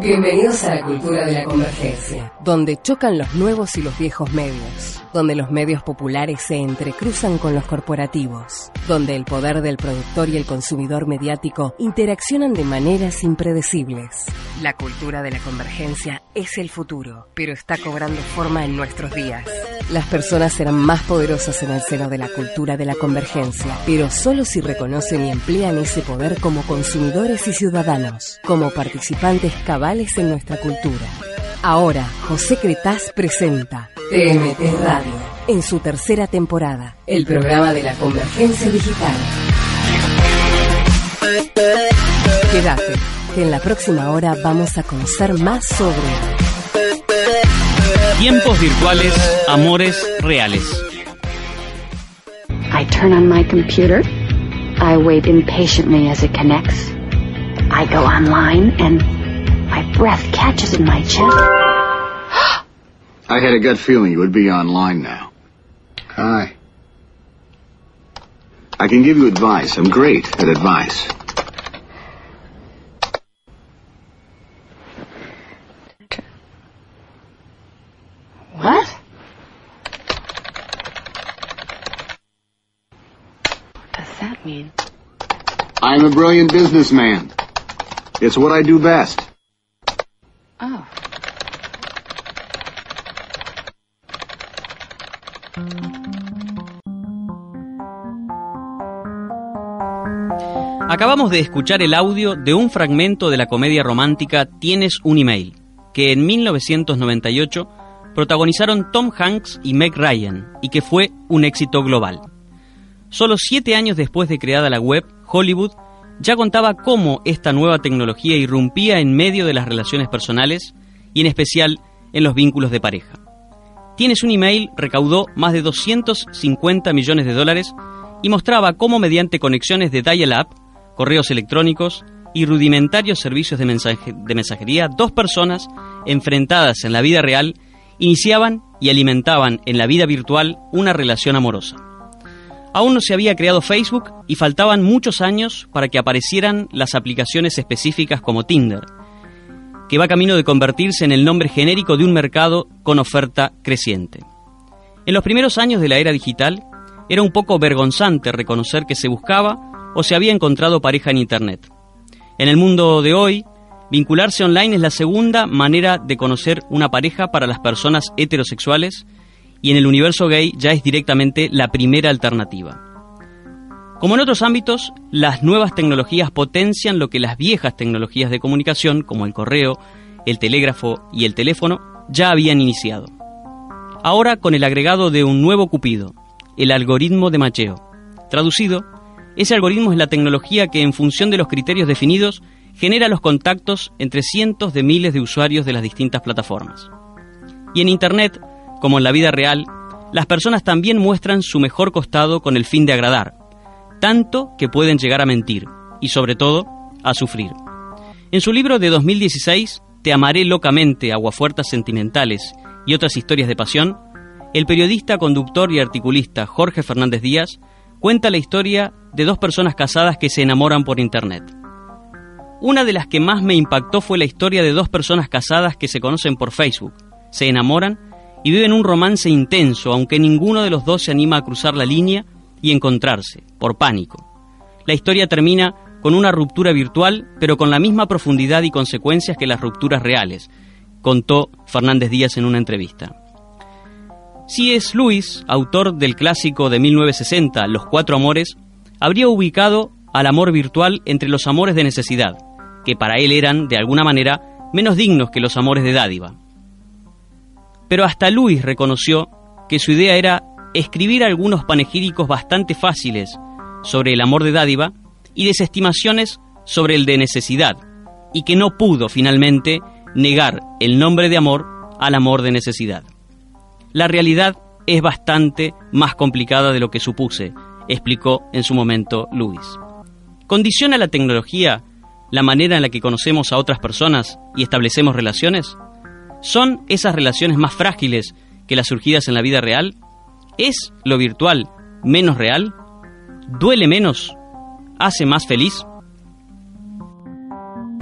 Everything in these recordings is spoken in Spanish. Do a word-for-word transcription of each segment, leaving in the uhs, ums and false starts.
Bienvenidos a la cultura de la convergencia, donde chocan los nuevos y los viejos medios, donde los medios populares se entrecruzan con los corporativos, donde el poder del productor y el consumidor mediático interaccionan de maneras impredecibles. La cultura de la convergencia es el futuro, pero está cobrando forma en nuestros días. Las personas serán más poderosas en el seno de la cultura de la convergencia, pero solo si reconocen y emplean ese poder como consumidores y ciudadanos, como participantes cabales en nuestra cultura. Ahora, José Cretaz presenta T M T Radio, en su tercera temporada, el programa de la convergencia digital. Quédate, que en la próxima hora vamos a conocer más sobre tiempos virtuales, amores reales. I turn on my computer. I wait impatiently as it connects. I go online and my breath catches in my chest. I had a gut feeling you would be online now. Hi. I can give you advice. I'm great at advice. What? What does that mean? I'm a brilliant businessman. It's what I do best. Oh. Acabamos de escuchar el audio de un fragmento de la comedia romántica Tienes un email, que en mil novecientos noventa y ocho protagonizaron Tom Hanks y Meg Ryan, y que fue un éxito global. Solo siete años después de creada la web, Hollywood ya contaba cómo esta nueva tecnología irrumpía en medio de las relaciones personales y en especial en los vínculos de pareja. Tienes un email recaudó más de doscientos cincuenta millones de dólares y mostraba cómo mediante conexiones de dial-up, correos electrónicos y rudimentarios servicios de, mensaje, de mensajería, dos personas enfrentadas en la vida real iniciaban y alimentaban en la vida virtual una relación amorosa. Aún no se había creado Facebook y faltaban muchos años para que aparecieran las aplicaciones específicas como Tinder, que va camino de convertirse en el nombre genérico de un mercado con oferta creciente. En los primeros años de la era digital, era un poco vergonzante reconocer que se buscaba o se había encontrado pareja en Internet. En el mundo de hoy, vincularse online es la segunda manera de conocer una pareja para las personas heterosexuales y en el universo gay ya es directamente la primera alternativa. Como en otros ámbitos, las nuevas tecnologías potencian lo que las viejas tecnologías de comunicación, como el correo, el telégrafo y el teléfono, ya habían iniciado. Ahora con el agregado de un nuevo cupido, el algoritmo de macheo. Traducido, ese algoritmo es la tecnología que en función de los criterios definidos genera los contactos entre cientos de miles de usuarios de las distintas plataformas. Y en Internet, como en la vida real, las personas también muestran su mejor costado con el fin de agradar, tanto que pueden llegar a mentir y, sobre todo, a sufrir. En su libro de dos mil dieciséis, Te amaré locamente, aguafuertes sentimentales y otras historias de pasión, el periodista, conductor y articulista Jorge Fernández Díaz cuenta la historia de dos personas casadas que se enamoran por Internet. Una de las que más me impactó fue la historia de dos personas casadas que se conocen por Facebook, se enamoran y viven un romance intenso, aunque ninguno de los dos se anima a cruzar la línea y encontrarse, por pánico. La historia termina con una ruptura virtual, pero con la misma profundidad y consecuencias que las rupturas reales, contó Fernández Díaz en una entrevista. C S Lewis, autor del clásico de mil novecientos sesenta, Los Cuatro Amores, habría ubicado al amor virtual entre los amores de necesidad, que para él eran, de alguna manera, menos dignos que los amores de dádiva. Pero hasta Lewis reconoció que su idea era escribir algunos panegíricos bastante fáciles sobre el amor de dádiva y desestimaciones sobre el de necesidad, y que no pudo finalmente negar el nombre de amor al amor de necesidad. La realidad es bastante más complicada de lo que supuse, explicó en su momento Lewis. ¿Condiciona la tecnología la manera en la que conocemos a otras personas y establecemos relaciones? ¿Son esas relaciones más frágiles que las surgidas en la vida real? ¿Es lo virtual menos real? ¿Duele menos? ¿Hace más feliz?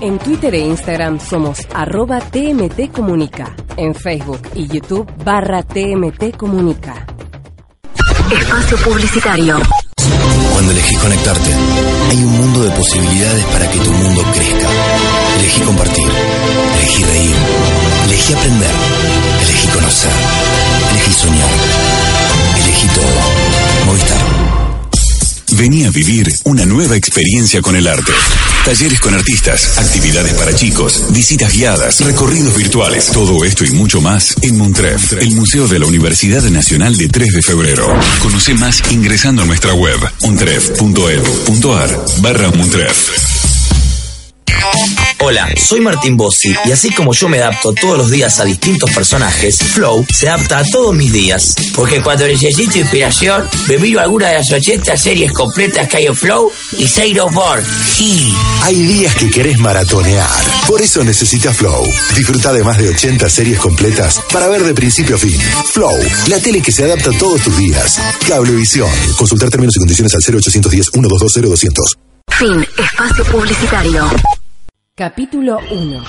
En Twitter e Instagram somos arroba T M T Comunica. En Facebook y YouTube barra T M T Comunica. Espacio publicitario. Cuando elegís conectarte, hay un mundo de posibilidades para que tu mundo crezca. Elegí compartir, elegí reír, elegí aprender, elegí conocer, elegí soñar, elegí todo. Movistar. Vení a vivir una nueva experiencia con el arte. Talleres con artistas, actividades para chicos, visitas guiadas, recorridos virtuales. Todo esto y mucho más en Montref, el Museo de la Universidad Nacional de tres de febrero. Conoce más ingresando a nuestra web montref punto edu punto ar barra Montref. Hola, soy Martín Bossi y así como yo me adapto todos los días a distintos personajes, Flow se adapta a todos mis días. Porque cuando necesito inspiración, me miro alguna de las ochenta series completas que hay en Flow y Zero Borg. Y... hay días que querés maratonear, por eso necesitas Flow. Disfruta de más de ochenta series completas para ver de principio a fin. Flow, la tele que se adapta a todos tus días. Cablevisión. Consultar términos y condiciones al cero ochocientos diez, ciento veintidós, cero doscientos. Fin. Espacio publicitario. Capítulo uno.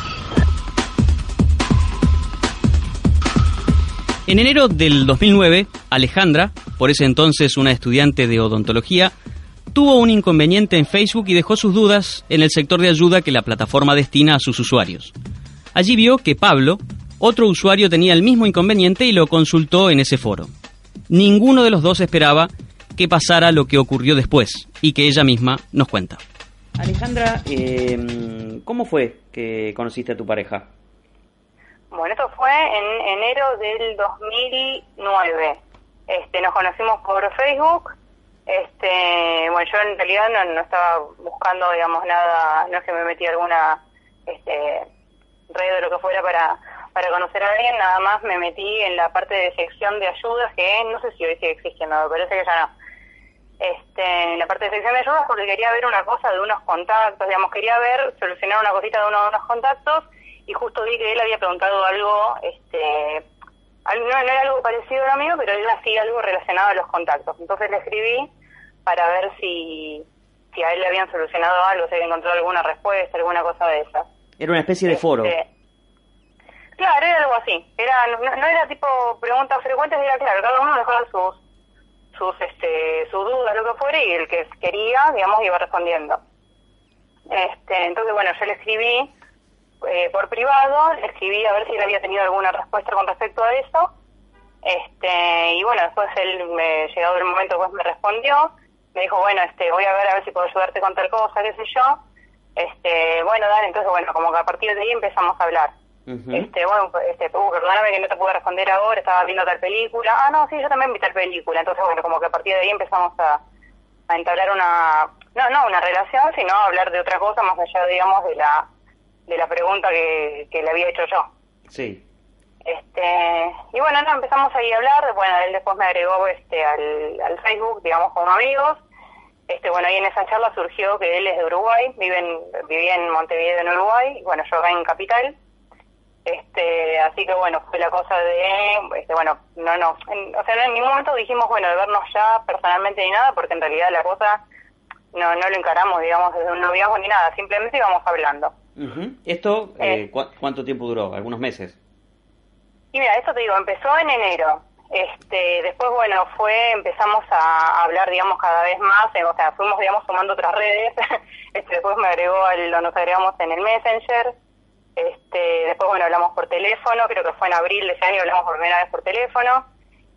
En enero del dos mil nueve, Alejandra, por ese entonces una estudiante de odontología, tuvo un inconveniente en Facebook y dejó sus dudas en el sector de ayuda que la plataforma destina a sus usuarios. Allí vio que Pablo, otro usuario, tenía el mismo inconveniente y lo consultó en ese foro. Ninguno de los dos esperaba que pasara lo que ocurrió después y que ella misma nos cuenta. Alejandra, eh, ¿cómo fue que conociste a tu pareja? Bueno, esto fue en enero del dos mil nueve. Este, nos conocimos por Facebook. Este, bueno, yo en realidad no, no estaba buscando, digamos, nada, no es que me metí alguna este, red o lo que fuera para, para conocer a alguien, nada más me metí en la parte de sección de ayudas, que no sé si hoy sigue existiendo, me parece que ya no. Este, en la parte de sección de ayudas porque quería ver una cosa de unos contactos, digamos, quería ver, solucionar una cosita de uno de unos contactos, y justo vi que él había preguntado algo, este, no, no era algo parecido a lo mío, pero era así algo relacionado a los contactos. Entonces le escribí para ver si, si a él le habían solucionado algo, si había encontrado alguna respuesta, alguna cosa de esas. Era una especie de foro. Este, claro, era algo así. Era no, no era tipo preguntas frecuentes, era claro, cada uno dejaba sus sus este su duda, lo que fuera, y el que quería, digamos, iba respondiendo. Este, entonces, bueno, yo le escribí eh, por privado, le escribí a ver si él había tenido alguna respuesta con respecto a eso. Este, y bueno, después él, me llegado el momento, pues me respondió, me dijo, bueno, este, voy a ver a ver si puedo ayudarte con tal cosa, qué sé yo. Este, bueno, dale, entonces, bueno, como que a partir de ahí empezamos a hablar. Uh-huh. Este, bueno, este, uh, perdóname que no te pude responder ahora, estaba viendo tal película. Ah, no, sí, yo también vi tal película. Entonces, bueno, como que a partir de ahí empezamos a, a entablar una, no, no una relación, sino a hablar de otra cosa más allá, digamos, de la de la pregunta que, que le había hecho yo. Sí. Este, y bueno, no, empezamos ahí a hablar. Bueno, él después me agregó este al, al Facebook, digamos, como amigos. Este, bueno, ahí en esa charla surgió que él es de Uruguay, vive en, vivía en Montevideo, en Uruguay, y bueno, yo acá en Capital. Este, así que bueno, fue la cosa de, este, bueno, no, no, en, o sea, no en ningún momento dijimos, bueno, de vernos ya personalmente ni nada, porque en realidad la cosa no, no lo encaramos, digamos, desde un noviazgo ni nada, simplemente íbamos hablando. Uh-huh. ¿Esto eh, ¿cu- cuánto tiempo duró? ¿Algunos meses? Y mira, esto te digo, empezó en enero. Este, después, bueno, fue, empezamos a hablar, digamos, cada vez más, eh, o sea, fuimos, digamos, sumando otras redes. este, después me agregó, al, nos agregamos en el Messenger. Este, después, bueno, hablamos por teléfono, creo que fue en abril de ese año, hablamos por primera vez por teléfono.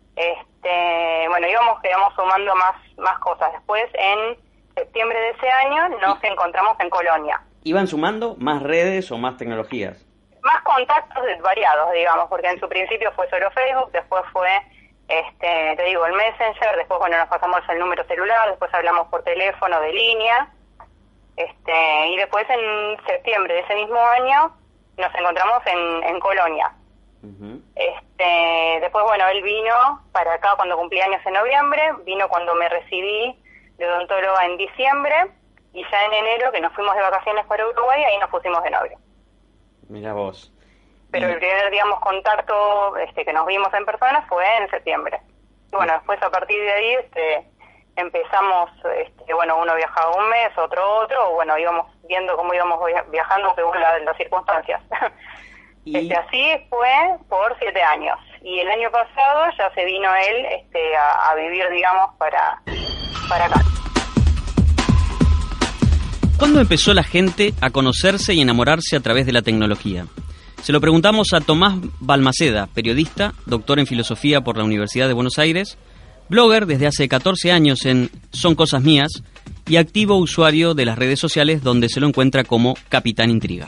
Este, bueno, íbamos, íbamos sumando más, más cosas. Después, en septiembre de ese año, nos encontramos en Colonia. ¿Iban sumando más redes o más tecnologías? Más contactos variados, digamos, porque en su principio fue solo Facebook, después fue, este, te digo, el Messenger, después, bueno, nos pasamos el número celular, después hablamos por teléfono de línea, este, y después en septiembre de ese mismo año nos encontramos en, en Colonia. Uh-huh. Este, después, bueno, él vino para acá cuando cumplí años en noviembre, vino cuando me recibí de odontóloga en diciembre, y ya en enero, que nos fuimos de vacaciones para Uruguay, ahí nos pusimos de novio. Mira vos. Pero el primer, digamos, contacto este, que nos vimos en persona fue en septiembre. Y bueno, después a partir de ahí este, empezamos, este, bueno, uno viajaba un mes, otro otro, bueno, íbamos viendo cómo íbamos viajando según la, las circunstancias. Y... Este, así fue por siete años. Y el año pasado ya se vino él este, a, a vivir, digamos, para, para acá. ¿Cuándo empezó la gente a conocerse y enamorarse a través de la tecnología? Se lo preguntamos a Tomás Balmaceda, periodista, doctor en filosofía por la Universidad de Buenos Aires, blogger desde hace catorce años en Son Cosas Mías y activo usuario de las redes sociales donde se lo encuentra como Capitán Intriga.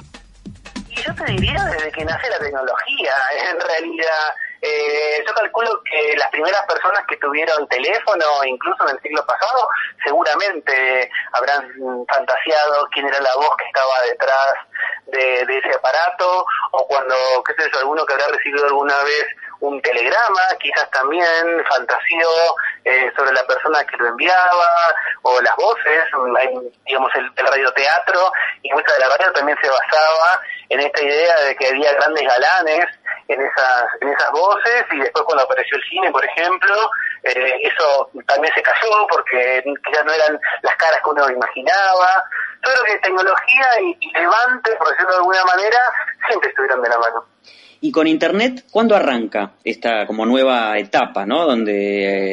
Y yo te diría desde que nace la tecnología, en realidad. Eh, yo calculo que las primeras personas que tuvieron teléfono, incluso en el siglo pasado, seguramente habrán fantaseado quién era la voz que estaba detrás de, de ese aparato, o cuando, qué sé yo, alguno que habrá recibido alguna vez un telegrama, quizás también fantaseó eh, sobre la persona que lo enviaba, o las voces, hay, digamos, el, el radioteatro, y mucha de la radio también se basaba en esta idea de que había grandes galanes en esas en esas voces, y después cuando apareció el cine, por ejemplo, eh, eso también se cayó porque ya no eran las caras que uno imaginaba. Yo creo que tecnología y, y levante, por decirlo de alguna manera, siempre estuvieron de la mano. Y con Internet, ¿cuándo arranca esta como nueva etapa, ¿no? Donde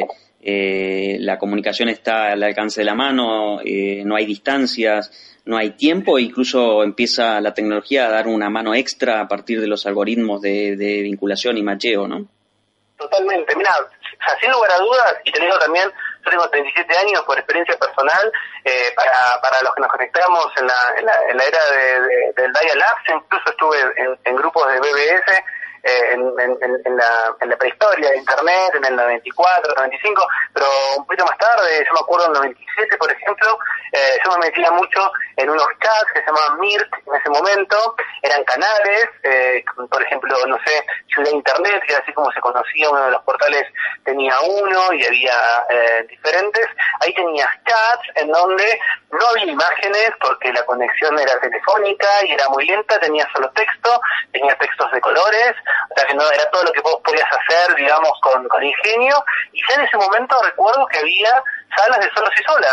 eh, la comunicación está al alcance de la mano, eh, no hay distancias, no hay tiempo, e incluso empieza la tecnología a dar una mano extra a partir de los algoritmos de, de vinculación y macheo, ¿no? Totalmente. Mira, o sea, sin lugar a dudas, y te digo también, yo tengo treinta y siete años por experiencia personal, eh, para para los que nos conectamos en la en la, en la era de, de, del dial-up, incluso estuve en, en grupos de B B S, eh, en, en, en, la, en la prehistoria de Internet, en el noventa y cuatro, noventa y cinco, pero un poquito más tarde, yo me acuerdo en el noventa y siete, por ejemplo, eh, yo me metía mucho en unos chats que se llamaban Mirk en ese momento, eran canales, eh, por ejemplo, no sé, Ciudad Internet, que así como se conocía, uno de los portales tenía uno y había eh, diferentes, ahí tenías chats en donde no había imágenes porque la conexión era telefónica y era muy lenta, tenías solo texto, tenías textos de colores, o sea que no era todo lo que vos podías hacer, digamos, con, con ingenio, y ya en ese momento recuerdo que había salas de solos y solas.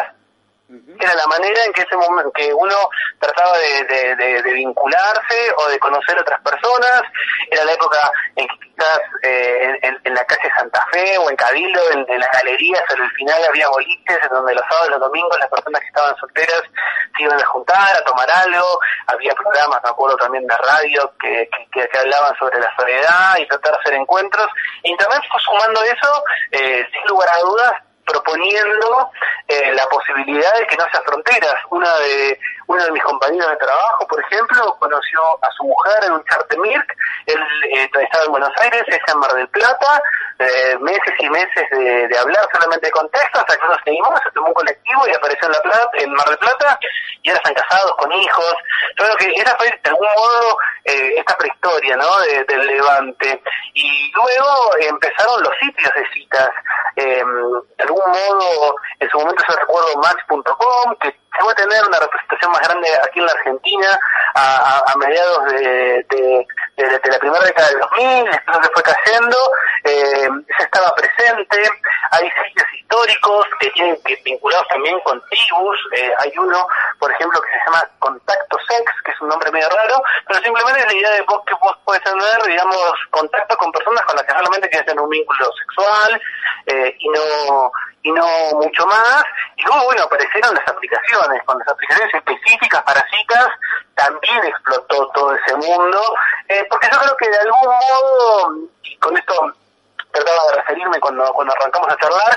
Era la manera en que ese momento que uno trataba de, de, de, de vincularse o de conocer otras personas. Era la época en que quizás eh, en, en la calle Santa Fe o en Cabildo, en, en las galerías, al final había boliches en donde los sábados y los domingos las personas que estaban solteras se iban a juntar, a tomar algo. Había programas, me acuerdo también de radio, que, que, que hablaban sobre la soledad y tratar de hacer encuentros. Internet fue sumando eso, eh, sin lugar a dudas, proponiendo eh, la posibilidad de que no haya fronteras. Una de uno de mis compañeros de trabajo, por ejemplo, conoció a su mujer en un chat de Mirk. Él eh, estaba en Buenos Aires, ella en Mar del Plata, eh, meses y meses de, de hablar solamente con texto, hasta que nos seguimos, se tomó un colectivo y apareció en la Plata, en Mar del Plata, y ahora están casados con hijos. Yo creo que esa fue de algún modo eh, esta prehistoria, ¿no?, de, del Levante. Y luego eh, empezaron los sitios de citas. Eh, de algún modo, en su momento yo recuerdo Match punto com, que llegó a tener una representación más grande aquí en la Argentina a, a, a mediados de, de, de, de la primera década del dos mil, después se fue cayendo, eh, se estaba presente. Hay sitios históricos que tienen que vinculados también con tribus. Eh, hay uno, por ejemplo, que se llama Contacto Sex, que es un nombre medio raro, pero simplemente es la idea de vos que vos podés tener, digamos, contacto con personas con las que solamente quieres tener un vínculo sexual, eh, y no y no mucho más. Y luego, bueno, aparecieron las aplicaciones, con las aplicaciones específicas para citas también explotó todo ese mundo, eh, porque yo creo que de algún modo, y con esto trataba de referirme cuando, cuando arrancamos a charlar,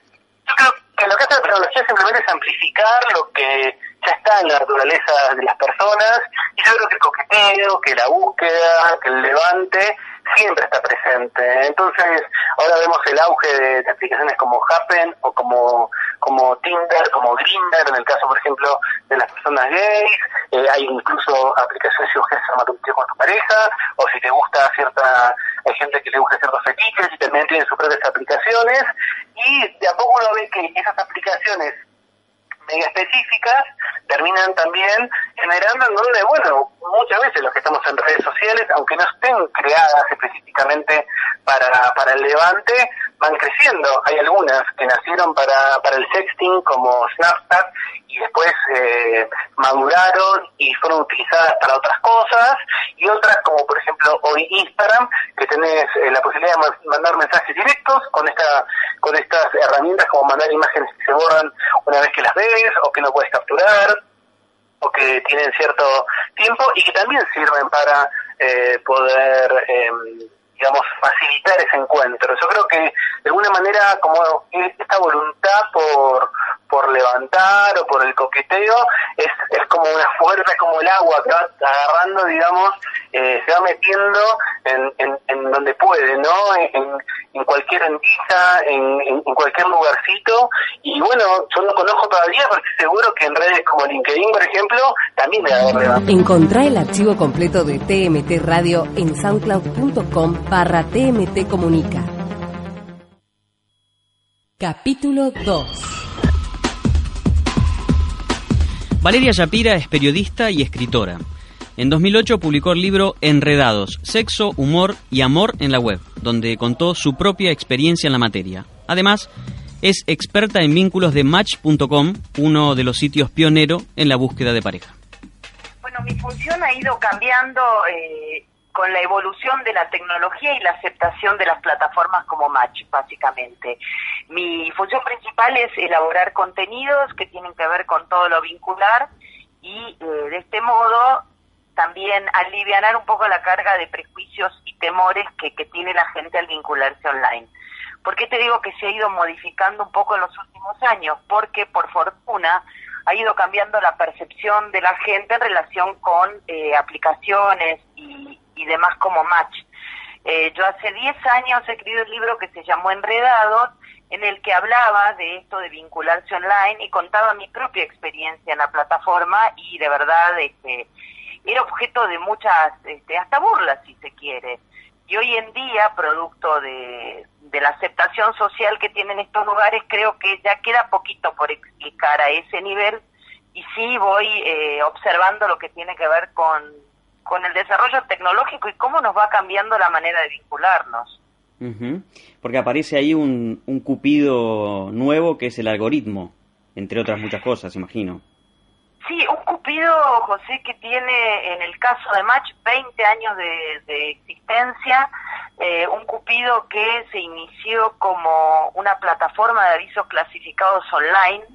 yo creo que lo que hace la tecnología simplemente es amplificar lo que ya está en la naturaleza de las personas, y yo creo que el coqueteo, que la búsqueda, que el levante, siempre está presente. Entonces, ahora vemos el auge de, de aplicaciones como Happen o como como Tinder, como Grindr, en el caso, por ejemplo, de las personas gays. Eh, hay incluso aplicaciones si vos querés armar un tío con tu pareja, o si te gusta cierta, hay gente que le gusta ciertos fetiches y también tienen sus propias aplicaciones, y de a poco uno ve que esas aplicaciones mega específicas terminan también generando en donde, bueno, muchas veces los que estamos en redes sociales, aunque no estén creadas específicamente para, para el levante, van creciendo. Hay algunas que nacieron para, para el sexting, como Snapchat, y después eh, maduraron y fueron utilizadas para otras cosas, y otras como por ejemplo hoy Instagram, que tenés eh, la posibilidad de mandar mensajes directos con esta con estas herramientas, como mandar imágenes que se borran una vez que las ves, o que no puedes capturar, o que tienen cierto tiempo, y que también sirven para eh, poder eh, digamos, facilitar ese encuentro. Yo creo que de alguna manera como esta voluntad por por levantar o por el coqueteo es, es como una fuerza, como el agua que va agarrando, digamos, eh, se va metiendo en, en, en donde puede, ¿no? En, en cualquier endija, en, en, en cualquier lugarcito. Y bueno, yo no conozco todavía, porque seguro que en redes como LinkedIn, por ejemplo, también me va a haber levantado. Encontrá el archivo completo de T M T Radio en soundcloud punto com barra T M T Comunica. Capítulo dos. Valeria Shapira es periodista y escritora. En dos mil ocho publicó el libro Enredados, sexo, humor y amor en la web, donde contó su propia experiencia en la materia. Además, es experta en vínculos de Match punto com, uno de los sitios pionero en la búsqueda de pareja. Bueno, mi función ha ido cambiando eh, con la evolución de la tecnología y la aceptación de las plataformas como Match, básicamente. Mi función principal es elaborar contenidos que tienen que ver con todo lo vincular y eh, de este modo también alivianar un poco la carga de prejuicios y temores que, que tiene la gente al vincularse online. ¿Por qué te digo que se ha ido modificando un poco en los últimos años? Porque, por fortuna, ha ido cambiando la percepción de la gente en relación con eh, aplicaciones y, y demás como Match. Eh, yo hace diez años he escrito un libro que se llamó Enredados, en el que hablaba de esto de vincularse online y contaba mi propia experiencia en la plataforma, y de verdad este, era objeto de muchas, este, hasta burlas si se quiere. Y hoy en día, producto de, de la aceptación social que tienen estos lugares, creo que ya queda poquito por explicar a ese nivel, y sí voy eh, observando lo que tiene que ver con, con el desarrollo tecnológico y cómo nos va cambiando la manera de vincularnos. Uh-huh. Porque aparece ahí un, un cupido nuevo que es el algoritmo, entre otras muchas cosas, imagino. Sí, un cupido, José, que tiene en el caso de Match veinte años de, de existencia, eh, un cupido que se inició como una plataforma de avisos clasificados online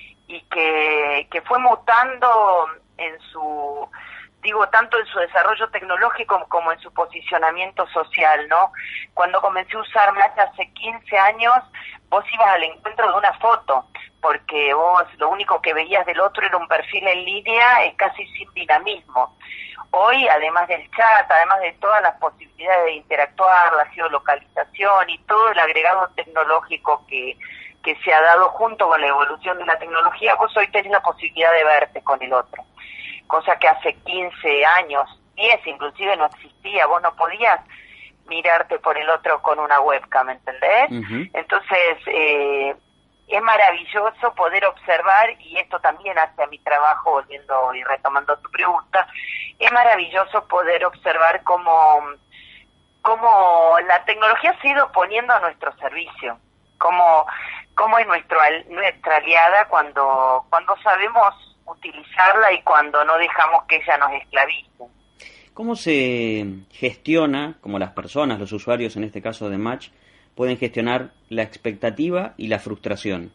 y que, que fue mutando en su... digo, tanto en su desarrollo tecnológico como en su posicionamiento social, ¿no? Cuando comencé a usar Match hace quince años, vos ibas al encuentro de una foto, porque vos lo único que veías del otro era un perfil en línea, es casi sin dinamismo. Hoy, además del chat, además de todas las posibilidades de interactuar, la geolocalización y todo el agregado tecnológico que, que se ha dado junto con la evolución de la tecnología, vos hoy tenés la posibilidad de verte con el otro. Cosa que hace quince años, diez inclusive, no existía. Vos no podías mirarte por el otro con una webcam, ¿entendés? Uh-huh. Entonces, eh, es maravilloso poder observar, y esto también hace a mi trabajo, volviendo y retomando tu pregunta, es maravilloso poder observar cómo, cómo la tecnología se ha ido poniendo a nuestro servicio, cómo, cómo es nuestro, nuestra aliada cuando, cuando sabemos utilizarla y cuando no dejamos que ella nos esclavice. ¿Cómo se gestiona, como las personas, los usuarios en este caso de Match, pueden gestionar la expectativa y la frustración?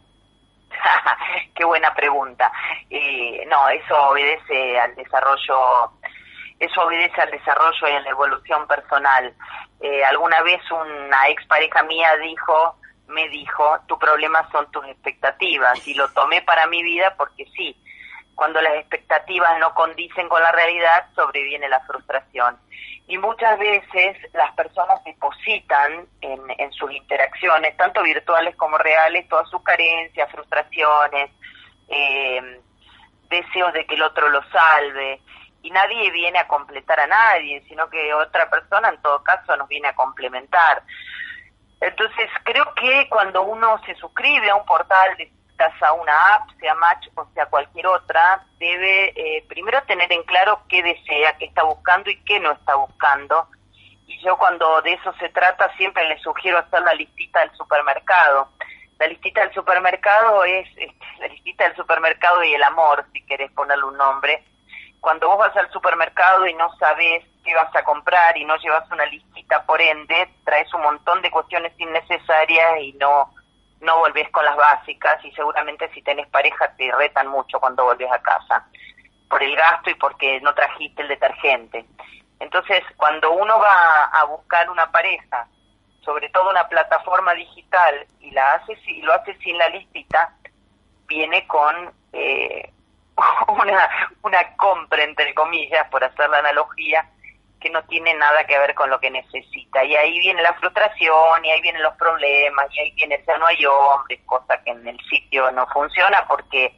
Qué buena pregunta. Eh, no, eso obedece al desarrollo, eso obedece al desarrollo y a la evolución personal. Eh, alguna vez una expareja mía dijo, me dijo, tu problema son tus expectativas, y lo tomé para mi vida porque sí. Cuando las expectativas no condicen con la realidad, sobreviene la frustración. Y muchas veces las personas depositan en, en sus interacciones, tanto virtuales como reales, todas sus carencias, frustraciones, eh, deseos de que el otro lo salve. Y nadie viene a completar a nadie, sino que otra persona, en todo caso, nos viene a complementar. Entonces, creo que cuando uno se suscribe a un portal de citas a una app, sea Match o sea cualquier otra, debe eh, primero tener en claro qué desea, qué está buscando y qué no está buscando. Y yo cuando de eso se trata siempre les sugiero hacer la listita del supermercado. La listita del supermercado es, es la listita del supermercado y el amor, si querés ponerle un nombre. Cuando vos vas al supermercado y no sabés qué vas a comprar y no llevas una listita, por ende, traes un montón de cuestiones innecesarias y no no volvés con las básicas, y seguramente si tenés pareja te retan mucho cuando volvés a casa, por el gasto y porque no trajiste el detergente. Entonces, cuando uno va a buscar una pareja, sobre todo una plataforma digital, y la hace y lo hace sin la listita, viene con eh, una una compra, entre comillas, por hacer la analogía, que no tiene nada que ver con lo que necesita. Y ahí viene la frustración, y ahí vienen los problemas, y ahí viene ya no hay hombres, cosa que en el sitio no funciona, porque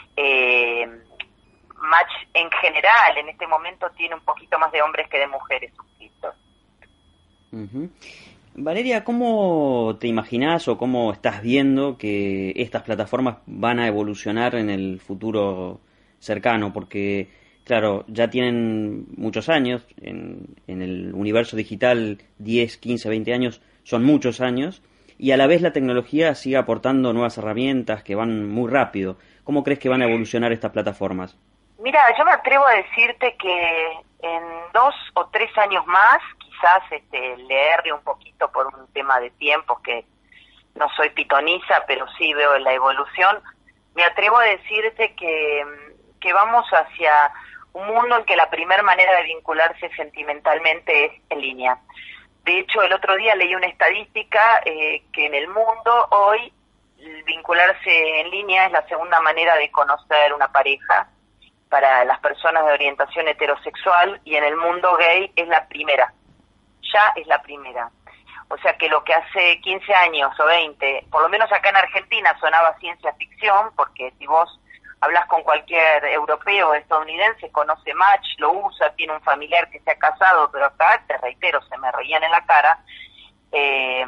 eh, Match en general en este momento tiene un poquito más de hombres que de mujeres suscritos. Uh-huh. Valeria, ¿cómo te imaginás o cómo estás viendo que estas plataformas van a evolucionar en el futuro cercano? Porque, claro, ya tienen muchos años, en, en el universo digital diez, quince, veinte años son muchos años, y a la vez la tecnología sigue aportando nuevas herramientas que van muy rápido. ¿Cómo crees que van a evolucionar estas plataformas? Mira, yo me atrevo a decirte que en dos o tres años más, quizás este, le erre un poquito por un tema de tiempos, que no soy pitoniza, pero sí veo la evolución, me atrevo a decirte que, que vamos hacia un mundo en que la primera manera de vincularse sentimentalmente es en línea. De hecho, el otro día leí una estadística eh, que en el mundo hoy vincularse en línea es la segunda manera de conocer una pareja para las personas de orientación heterosexual, y en el mundo gay es la primera, ya es la primera. O sea que lo que hace quince años o veinte, por lo menos acá en Argentina, sonaba ciencia ficción, porque si vos hablas con cualquier europeo o estadounidense, conoce Match, lo usa, tiene un familiar que se ha casado, pero acá, te reitero, se me reían en la cara. Eh,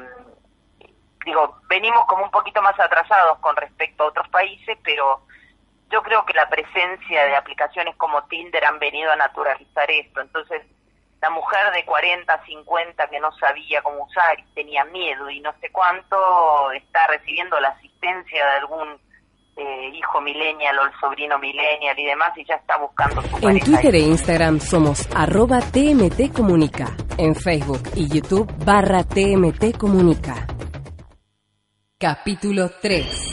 digo, venimos como un poquito más atrasados con respecto a otros países, pero yo creo que la presencia de aplicaciones como Tinder han venido a naturalizar esto. Entonces, la mujer de cuarenta, cincuenta que no sabía cómo usar y tenía miedo y no sé cuánto, está recibiendo la asistencia de algún eh, hijo millennial o el sobrino millennial y demás, y ya está buscando su pareja. En Twitter e Instagram somos arroba T M T Comunica. En Facebook y YouTube barra T M T Comunica. Capítulo tres.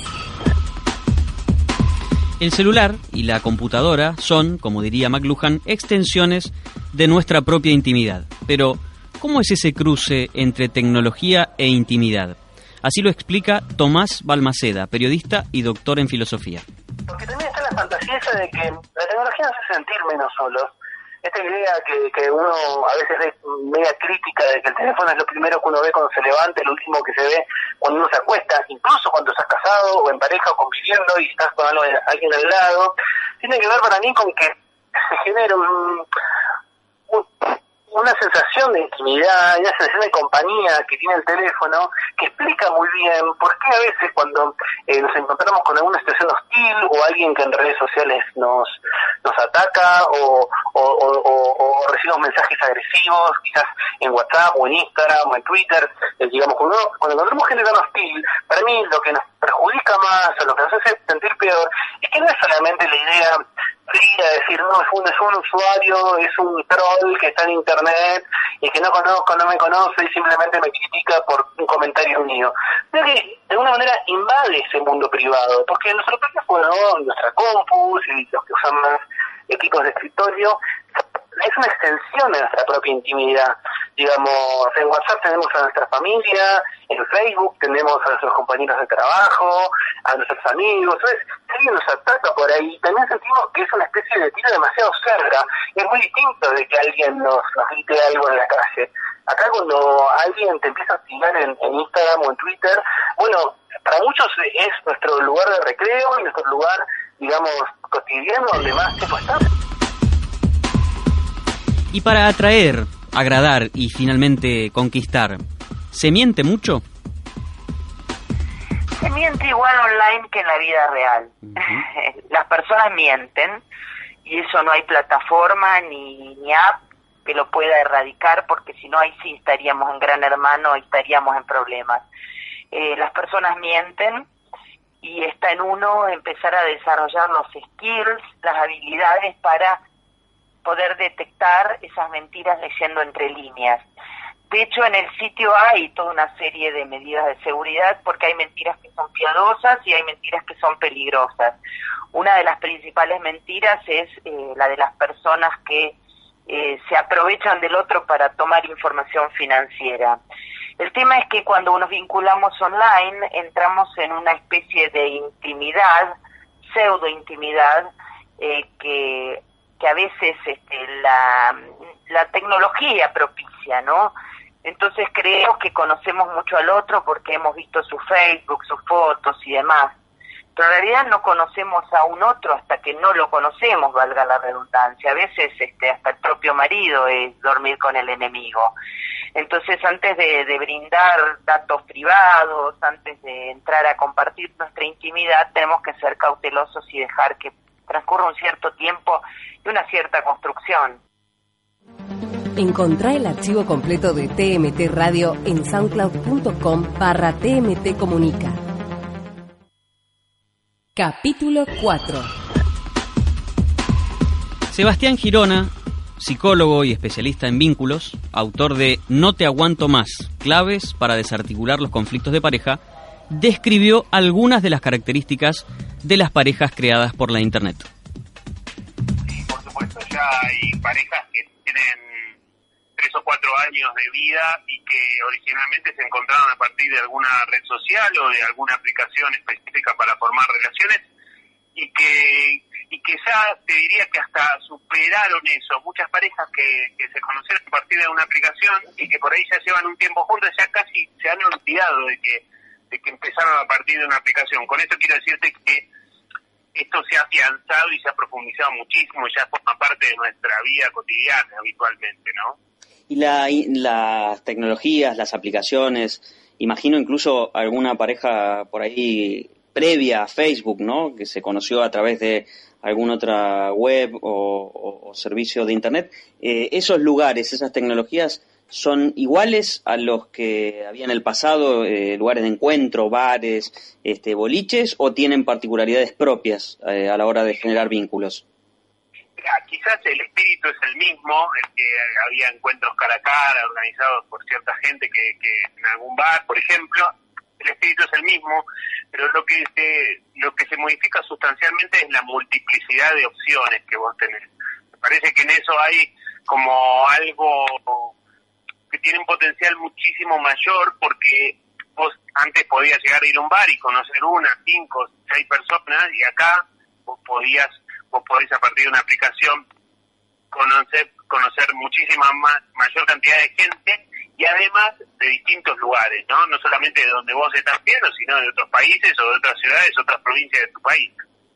El celular y la computadora son, como diría McLuhan, extensiones de nuestra propia intimidad. Pero, ¿cómo es ese cruce entre tecnología e intimidad? Así lo explica Tomás Balmaceda, periodista y doctor en filosofía. Porque también está la fantasía esa de que la tecnología nos hace sentir menos solos. Esta idea que, que uno a veces es media crítica de que el teléfono es lo primero que uno ve cuando se levanta, el último que se ve cuando uno se acuesta, incluso cuando estás casado o en pareja o conviviendo y estás con algo, alguien al lado, tiene que ver para mí con que se genera un, un, una sensación de intimidad, una sensación de compañía que tiene el teléfono, que explica muy bien por qué a veces cuando eh, nos encontramos con alguna situación hostil o alguien que en redes sociales nos nos ataca o, o, o, o, o recibimos mensajes agresivos, quizás en WhatsApp o en Instagram o en Twitter, eh, digamos, cuando, cuando encontramos gente tan hostil, para mí lo que nos perjudica más o lo que nos hace sentir peor es que no es solamente la idea fría de decir, no, es un, es un usuario, es un troll que está en internet y que no conozco, no me conoce y simplemente me critica por un comentario mío. Creo que de alguna manera invade ese mundo privado, porque nuestro teléfono, nuestra compu, y los que usan más equipos de escritorio, es una extensión de nuestra propia intimidad. Digamos, en WhatsApp tenemos a nuestra familia, en Facebook tenemos a nuestros compañeros de trabajo, a nuestros amigos. Entonces, si alguien nos ataca por ahí, también sentimos que es una especie de tiro demasiado cerca. Es muy distinto de que alguien nos, nos grite algo en la calle. Acá cuando alguien te empieza a tirar en, en Instagram o en Twitter, bueno, para muchos es nuestro lugar de recreo y nuestro lugar, digamos, cotidiano donde más tiempo estamos. Y para atraer, agradar y finalmente conquistar, ¿se miente mucho? Se miente igual online que en la vida real. Uh-huh. Las personas mienten y eso no hay plataforma ni, ni app que lo pueda erradicar, porque si no ahí sí estaríamos en Gran Hermano y estaríamos en problemas. Eh, las personas mienten y está en uno empezar a desarrollar los skills, las habilidades para poder detectar esas mentiras leyendo entre líneas. De hecho, en el sitio hay toda una serie de medidas de seguridad, porque hay mentiras que son piadosas y hay mentiras que son peligrosas. Una de las principales mentiras es eh, la de las personas que eh, se aprovechan del otro para tomar información financiera. El tema es que cuando nos vinculamos online, entramos en una especie de intimidad, pseudo-intimidad, eh, que, que a veces este, la, la tecnología propicia, ¿no? Entonces creemos que conocemos mucho al otro porque hemos visto su Facebook, sus fotos y demás. Pero en realidad no conocemos a un otro hasta que no lo conocemos, valga la redundancia. A veces este, hasta el propio marido es dormir con el enemigo. Entonces, antes de, de brindar datos privados, antes de entrar a compartir nuestra intimidad, tenemos que ser cautelosos y dejar que transcurra un cierto tiempo y una cierta construcción. Encontrá el archivo completo de T M T Radio en soundcloud.com barra TMT Comunica. Capítulo cuatro. Sebastián Girona, psicólogo y especialista en vínculos, autor de No te aguanto más, claves para desarticular los conflictos de pareja, describió algunas de las características de las parejas creadas por la Internet. Sí, por supuesto, ya hay parejas que tienen tres o cuatro años de vida y que originalmente se encontraron a partir de alguna red social o de alguna aplicación específica para formar relaciones y que y que ya te diría que hasta superaron eso. Muchas parejas que, que se conocieron a partir de una aplicación y que por ahí ya llevan un tiempo juntos ya casi se han olvidado de que de que empezaron a partir de una aplicación. Con esto quiero decirte que esto se ha afianzado y se ha profundizado muchísimo y ya forma parte de nuestra vida cotidiana habitualmente, ¿no? Y la, las tecnologías, las aplicaciones, imagino incluso alguna pareja por ahí previa a Facebook, ¿no? Que se conoció a través de alguna otra web o, o, o servicio de Internet. Eh, ¿Esos lugares, esas tecnologías, son iguales a los que había en el pasado, eh, lugares de encuentro, bares, este, boliches, o tienen particularidades propias eh, a la hora de generar vínculos? Quizás el espíritu es el mismo, el que había encuentros cara a cara organizados por cierta gente que, que en algún bar, por ejemplo, el espíritu es el mismo, pero lo que se, lo que se modifica sustancialmente es la multiplicidad de opciones que vos tenés. Me parece que en eso hay como algo que tiene un potencial muchísimo mayor, porque vos antes podías llegar a ir a un bar y conocer una, cinco, seis personas, y acá vos podías vos podés a partir de una aplicación conocer conocer muchísima más, mayor cantidad de gente y además de distintos lugares, ¿no? No solamente de donde vos estás viendo, sino de otros países o de otras ciudades, otras provincias de tu país.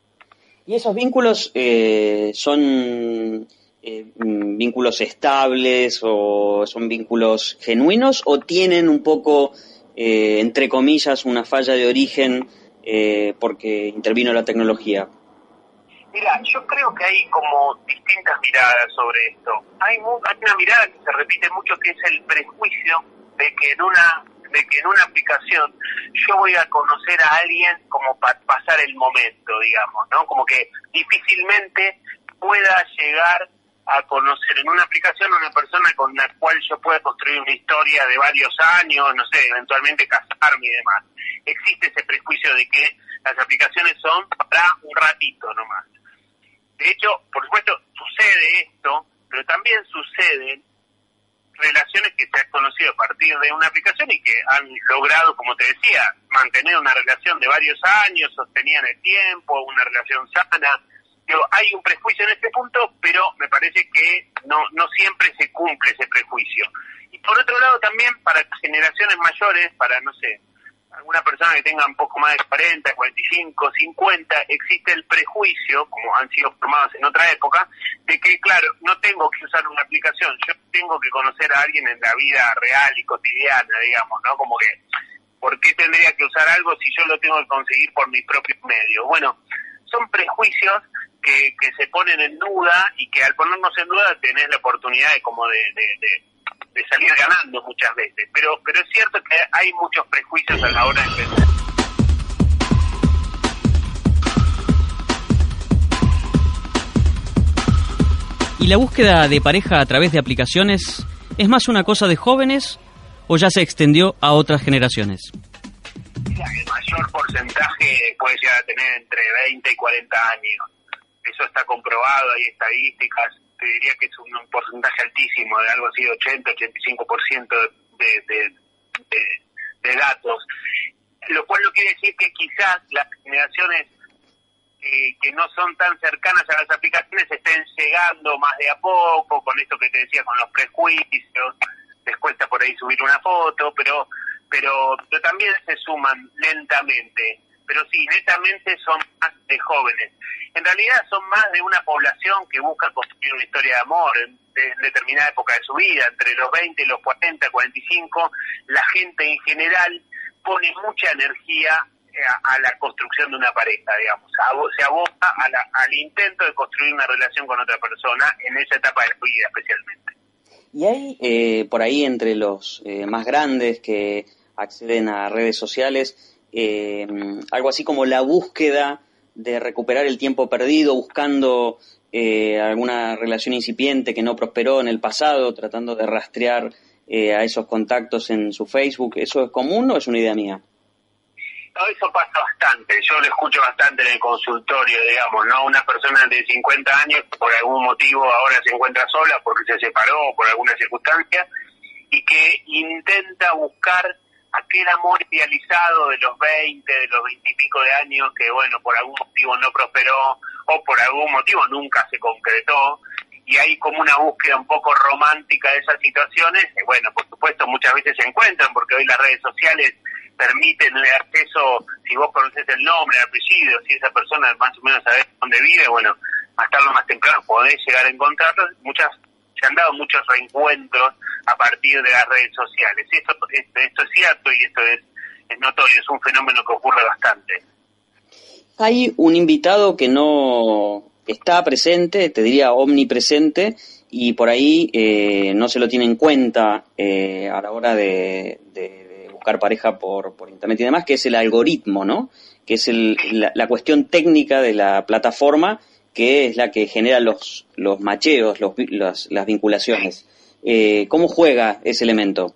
¿Y esos vínculos eh, son eh, vínculos estables o son vínculos genuinos o tienen un poco, eh, entre comillas, una falla de origen eh, porque intervino la tecnología? Mira, yo creo que hay como distintas miradas sobre esto. Hay, hay una mirada que se repite mucho, que es el prejuicio de que en una de que en una aplicación yo voy a conocer a alguien como para pasar el momento, digamos, ¿no? Como que difícilmente pueda llegar a conocer en una aplicación a una persona con la cual yo pueda construir una historia de varios años, no sé, eventualmente casarme y demás. Existe ese prejuicio de que las aplicaciones son para un ratito nomás. De hecho, por supuesto, sucede esto, pero también suceden relaciones que se han conocido a partir de una aplicación y que han logrado, como te decía, mantener una relación de varios años, sostenían el tiempo, una relación sana. Digo, hay un prejuicio en este punto, pero me parece que no, no siempre se cumple ese prejuicio. Y por otro lado también, para generaciones mayores, para, no sé, alguna persona que tenga un poco más de cuarenta, cuarenta y cinco, cincuenta, existe el prejuicio, como han sido formados en otra época, de que, claro, no tengo que usar una aplicación, yo tengo que conocer a alguien en la vida real y cotidiana, digamos, ¿no? Como que ¿por qué tendría que usar algo si yo lo tengo que conseguir por mis propios medios? Bueno, son prejuicios que, que se ponen en duda y que al ponernos en duda tenés la oportunidad de como de, de, de, de salir ganando muchas veces. Pero, pero es cierto que hay muchos prejuicios a la hora de pensar. ¿Y la búsqueda de pareja a través de aplicaciones es más una cosa de jóvenes o ya se extendió a otras generaciones? El mayor porcentaje puede llegar a tener entre veinte y cuarenta años. Eso está comprobado, hay estadísticas. Te diría que es un porcentaje altísimo, de algo así de ochenta, ochenta y cinco por ciento de, de, de, de datos. Lo cual no quiere decir que quizás las generaciones eh, que no son tan cercanas a las aplicaciones estén llegando más de a poco, con esto que te decía, con los prejuicios. Les cuesta por ahí subir una foto, pero, pero, pero también se suman lentamente. Pero sí, netamente son más de jóvenes. En realidad son más de una población que busca construir una historia de amor en, de, en determinada época de su vida, entre los veinte y los cuarenta, cuarenta y cinco. La gente en general pone mucha energía a, a la construcción de una pareja, digamos. A, se aboca a la, al intento de construir una relación con otra persona en esa etapa de su vida especialmente. Y hay eh, por ahí entre los eh, más grandes que acceden a redes sociales eh, algo así como la búsqueda de recuperar el tiempo perdido, buscando eh, alguna relación incipiente que no prosperó en el pasado, tratando de rastrear eh, a esos contactos en su Facebook. ¿Eso es común o es una idea mía? No, eso pasa bastante. Yo lo escucho bastante en el consultorio, digamos, ¿no? Una persona de cincuenta años, por algún motivo, ahora se encuentra sola porque se separó por alguna circunstancia y que intenta buscar aquel amor idealizado de los veinte, de los veinte y pico de años que, bueno, por algún motivo no prosperó o por algún motivo nunca se concretó, y hay como una búsqueda un poco romántica de esas situaciones que, bueno, por supuesto muchas veces se encuentran porque hoy las redes sociales permiten el acceso, si vos conocés el nombre, el apellido, si esa persona más o menos sabés dónde vive, bueno, más tarde o más temprano podés llegar a encontrarlo. Muchas, se han dado muchos reencuentros a partir de las redes sociales. Esto, esto, esto es cierto y esto es, es notorio, es un fenómeno que ocurre bastante. Hay un invitado que no está presente, te diría omnipresente, y por ahí eh, no se lo tiene en cuenta eh, a la hora de, de buscar pareja por, por internet y demás, que es el algoritmo, ¿no? Que es el, la, la cuestión técnica de la plataforma, que es la que genera los, los macheos, los, los, las vinculaciones. Eh, ¿Cómo juega ese elemento?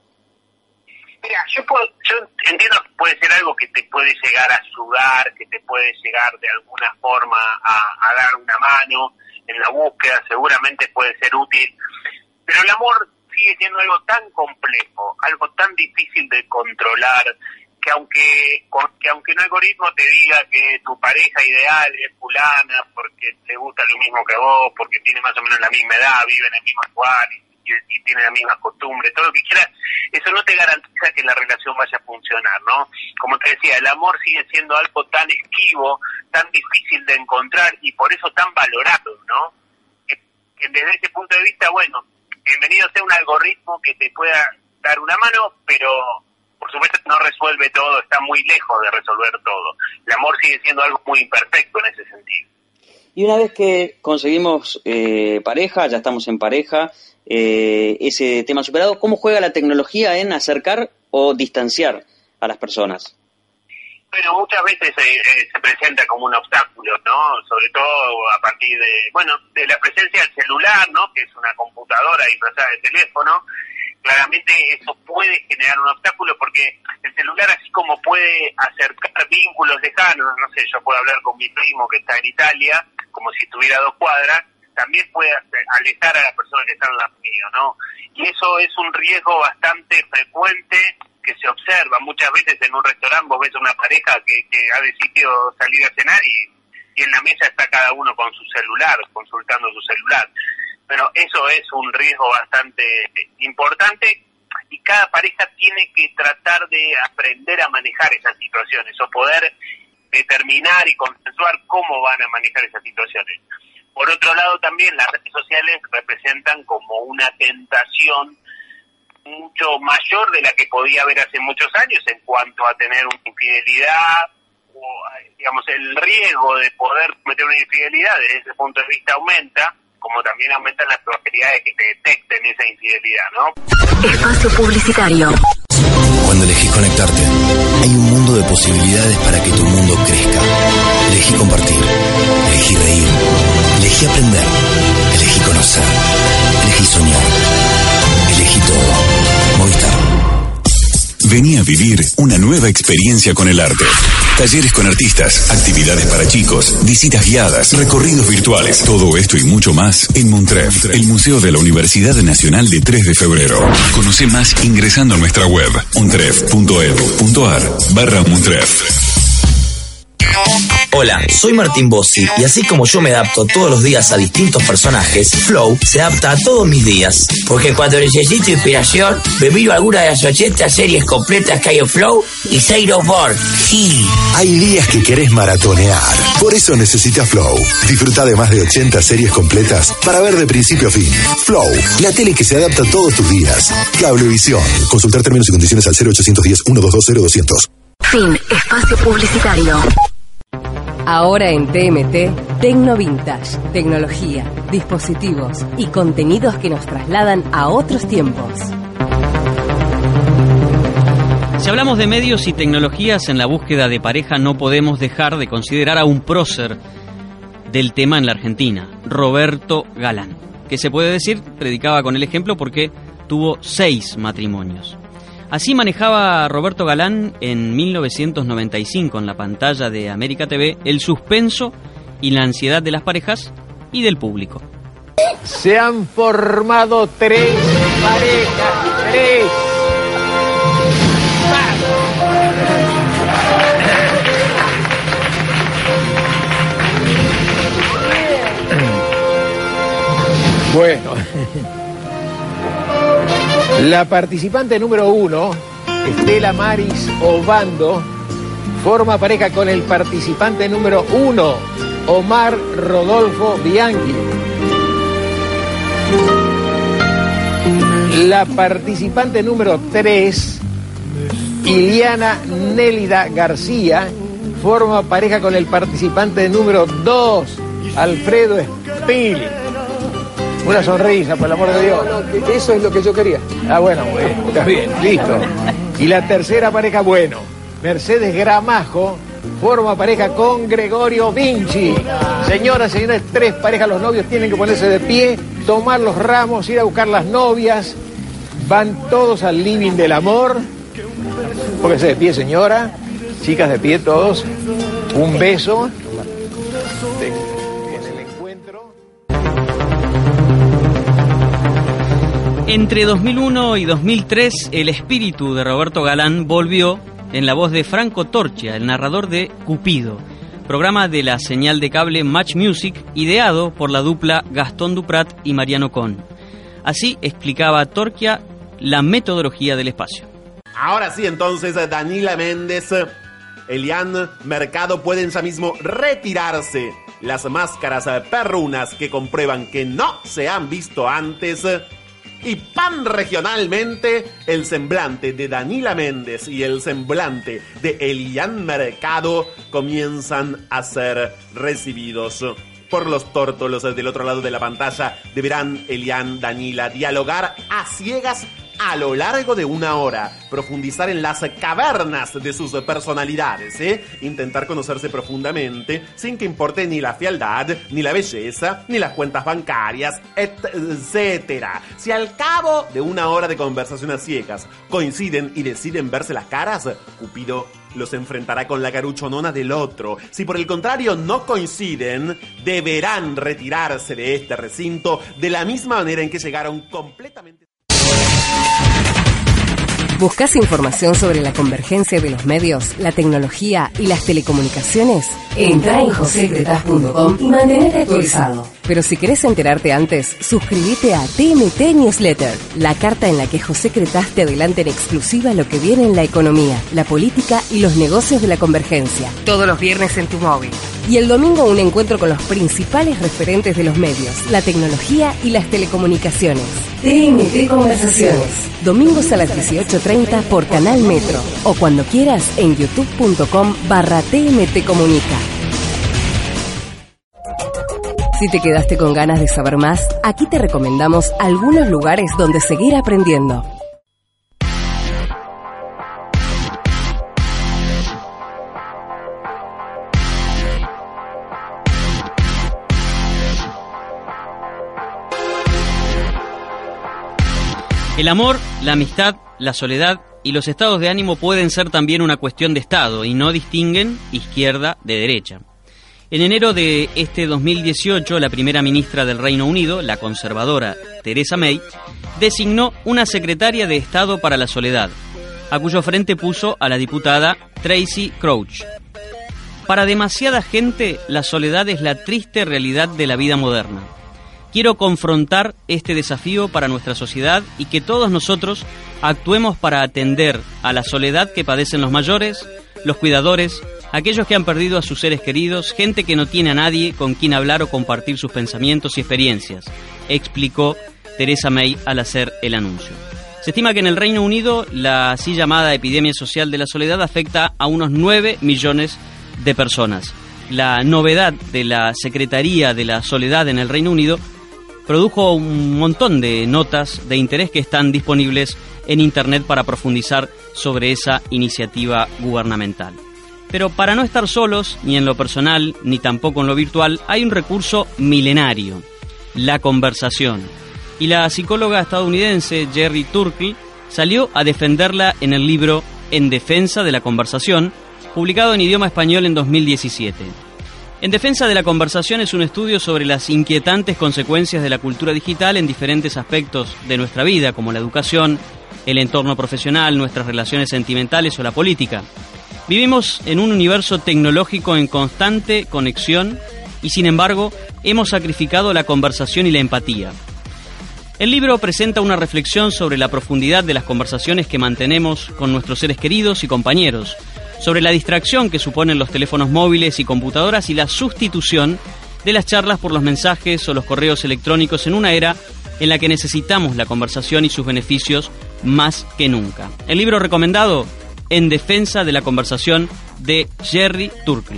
Mira, yo, puedo, yo entiendo que puede ser algo que te puede llegar a ayudar, que te puede llegar de alguna forma a, a dar una mano en la búsqueda, seguramente puede ser útil, pero el amor sigue siendo algo tan complejo, algo tan difícil de controlar, que aunque que aunque un algoritmo te diga que tu pareja ideal es fulana porque te gusta lo mismo que vos, porque tiene más o menos la misma edad, vive en el mismo lugar y, y, y tiene la misma costumbre, todo lo que quieras, eso no te garantiza que la relación vaya a funcionar, ¿no? Como te decía, el amor sigue siendo algo tan esquivo, tan difícil de encontrar y por eso tan valorado, ¿no? Que, que desde ese punto de vista, bueno, bienvenido sea un algoritmo que te pueda dar una mano, pero por supuesto no resuelve todo, está muy lejos de resolver todo. El amor sigue siendo algo muy imperfecto en ese sentido. Y una vez que conseguimos eh, pareja, ya estamos en pareja, eh, ese tema superado, ¿cómo juega la tecnología en acercar o distanciar a las personas? Bueno, muchas veces eh, eh, se presenta como un obstáculo, ¿no? Sobre todo a partir de, bueno, de la presencia del celular, ¿no? Que es una computadora disfrazada de teléfono. Claramente eso puede generar un obstáculo porque el celular, así como puede acercar vínculos lejanos, no sé, yo puedo hablar con mi primo que está en Italia, como si estuviera a dos cuadras, también puede alejar a la persona que está al lado mío, ¿no? Y eso es un riesgo bastante frecuente que se observa. Muchas veces en un restaurante vos ves a una pareja que, que ha decidido salir a cenar y, y en la mesa está cada uno con su celular, consultando su celular. Pero eso es un riesgo bastante importante y cada pareja tiene que tratar de aprender a manejar esas situaciones o poder determinar y consensuar cómo van a manejar esas situaciones. Por otro lado, también las redes sociales representan como una tentación mucho mayor de la que podía haber hace muchos años en cuanto a tener una infidelidad, o digamos el riesgo de poder cometer una infidelidad desde ese punto de vista aumenta, como también aumentan las probabilidades de que te detecten esa infidelidad, ¿no? Espacio publicitario. Cuando elegís conectarte, hay un mundo de posibilidades para que tu mundo crezca. Elegí compartir, elegí reír, elegí aprender, elegí conocer, elegí soñar, elegí todo. Movistar. Vení a vivir una nueva experiencia con el arte. Talleres con artistas, actividades para chicos, visitas guiadas, recorridos virtuales. Todo esto y mucho más en Montref, el Museo de la Universidad Nacional de tres de febrero. Conoce más ingresando a nuestra web montref punto edu punto ar barra Montref. Hola, soy Martín Bossi y así como yo me adapto todos los días a distintos personajes, Flow se adapta a todos mis días. Porque cuando necesito inspiración, me miro alguna de las ochenta series completas que hay en Flow y Zero Board. Sí. Hay días que querés maratonear. Por eso necesitas Flow. Disfruta de más de ochenta series completas para ver de principio a fin. Flow, la tele que se adapta a todos tus días. Cablevisión. Consultar términos y condiciones al cero ochocientos diez, ciento veintidós, cero doscientos. Fin. Espacio publicitario. Ahora en T M T, Tecno Vintage, tecnología, dispositivos y contenidos que nos trasladan a otros tiempos. Si hablamos de medios y tecnologías en la búsqueda de pareja, no podemos dejar de considerar a un prócer del tema en la Argentina, Roberto Galán, que se puede decir predicaba con el ejemplo porque tuvo seis matrimonios. Así manejaba Roberto Galán en mil novecientos noventa y cinco en la pantalla de América T V el suspenso y la ansiedad de las parejas y del público. Se han formado tres parejas, tres. Bueno, la participante número uno, Estela Maris Obando, forma pareja con el participante número uno, Omar Rodolfo Bianchi. La participante número tres, Iliana Nélida García, forma pareja con el participante número dos, Alfredo Spili. Una sonrisa, por el amor de Dios. No, no, eso es lo que yo quería. Ah, bueno, bueno, está bien, listo. Y la tercera pareja, bueno, Mercedes Gramajo forma pareja con Gregorio Vinci. Señoras, señores, tres parejas, los novios tienen que ponerse de pie, tomar los ramos, ir a buscar las novias. Van todos al living del amor. Póngase de pie, señora. Chicas, de pie todos. Un beso. Entre dos mil uno y dos mil tres, el espíritu de Roberto Galán volvió en la voz de Franco Torchia, el narrador de Cupido, programa de la señal de cable Match Music, ideado por la dupla Gastón Duprat y Mariano Con. Así explicaba Torchia la metodología del espacio. Ahora sí, entonces, Danila Méndez, Elian Mercado pueden ya mismo retirarse las máscaras perrunas que comprueban que no se han visto antes. Y pan regionalmente, el semblante de Danila Méndez y el semblante de Elian Mercado comienzan a ser recibidos por los tórtolos del otro lado de la pantalla. Deberán Elian, Danila dialogar a ciegas a lo largo de una hora, profundizar en las cavernas de sus personalidades, ¿eh? Intentar conocerse profundamente, sin que importe ni la fealdad, ni la belleza, ni las cuentas bancarias, etcétera. Si al cabo de una hora de conversación a ciegas coinciden y deciden verse las caras, Cupido los enfrentará con la caruchonona del otro. Si por el contrario no coinciden, deberán retirarse de este recinto de la misma manera en que llegaron completamente... ¿Buscas información sobre la convergencia de los medios, la tecnología y las telecomunicaciones? Entra en josé cretaz punto com y mantenete actualizado. Pero si querés enterarte antes, suscríbete a T M T Newsletter, la carta en la que José Cretaz te adelanta en exclusiva lo que viene en la economía, la política y los negocios de la convergencia. Todos los viernes en tu móvil. Y el domingo un encuentro con los principales referentes de los medios, la tecnología y las telecomunicaciones. T M T Conversaciones. Domingos a las dieciocho treinta por Canal Metro. O cuando quieras en youtube.com barra TMT Comunica. Si te quedaste con ganas de saber más, aquí te recomendamos algunos lugares donde seguir aprendiendo. El amor, la amistad, la soledad y los estados de ánimo pueden ser también una cuestión de estado y no distinguen izquierda de derecha. En enero de este dos mil dieciocho, la primera ministra del Reino Unido, la conservadora Theresa May, designó una secretaria de Estado para la soledad, a cuyo frente puso a la diputada Tracy Crouch. Para demasiada gente, la soledad es la triste realidad de la vida moderna. Quiero confrontar este desafío para nuestra sociedad y que todos nosotros actuemos para atender a la soledad que padecen los mayores, los cuidadores, aquellos que han perdido a sus seres queridos, gente que no tiene a nadie con quien hablar o compartir sus pensamientos y experiencias, explicó Theresa May al hacer el anuncio. Se estima que en el Reino Unido la así llamada epidemia social de la soledad afecta a unos nueve millones de personas. La novedad de la Secretaría de la Soledad en el Reino Unido produjo un montón de notas de interés que están disponibles en Internet para profundizar sobre esa iniciativa gubernamental. Pero para no estar solos, ni en lo personal, ni tampoco en lo virtual, hay un recurso milenario, la conversación. Y la psicóloga estadounidense Jerry Turkle salió a defenderla en el libro En defensa de la conversación, publicado en idioma español en dos mil diecisiete. En defensa de la conversación es un estudio sobre las inquietantes consecuencias de la cultura digital en diferentes aspectos de nuestra vida, como la educación, el entorno profesional, nuestras relaciones sentimentales o la política. Vivimos en un universo tecnológico en constante conexión y, sin embargo, hemos sacrificado la conversación y la empatía. El libro presenta una reflexión sobre la profundidad de las conversaciones que mantenemos con nuestros seres queridos y compañeros, sobre la distracción que suponen los teléfonos móviles y computadoras y la sustitución de las charlas por los mensajes o los correos electrónicos en una era en la que necesitamos la conversación y sus beneficios más que nunca. El libro recomendado, En defensa de la conversación, de Jerry Turkle.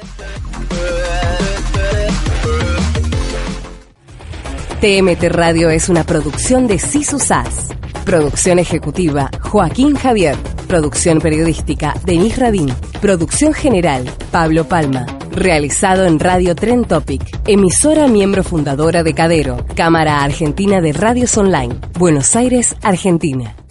T M T Radio es una producción de Sisu S A S. Producción ejecutiva, Joaquín Javier. Producción periodística, Denis Rabín. Producción general, Pablo Palma. Realizado en Radio Tren Topic. Emisora miembro fundadora de Cadero. Cámara Argentina de Radios Online. Buenos Aires, Argentina.